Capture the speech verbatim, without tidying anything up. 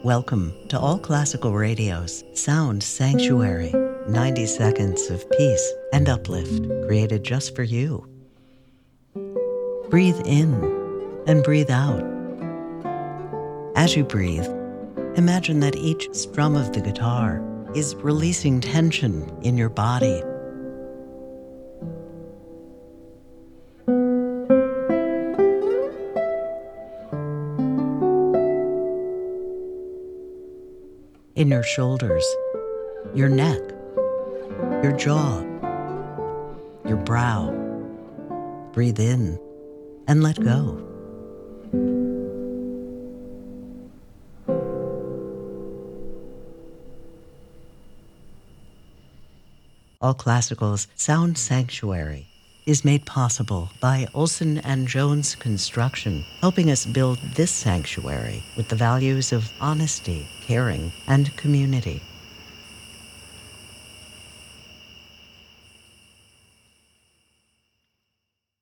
Welcome to All Classical Radio's Sound Sanctuary, ninety seconds of peace and uplift created just for you. Breathe in and breathe out. As you breathe, imagine that each strum of the guitar is releasing tension in your body. In your shoulders, your neck, your jaw, your brow. Breathe in and let go. All Classical's Sound Sanctuary is made possible by Olson and Jones Construction, helping us build this sanctuary with the values of honesty, caring, and community.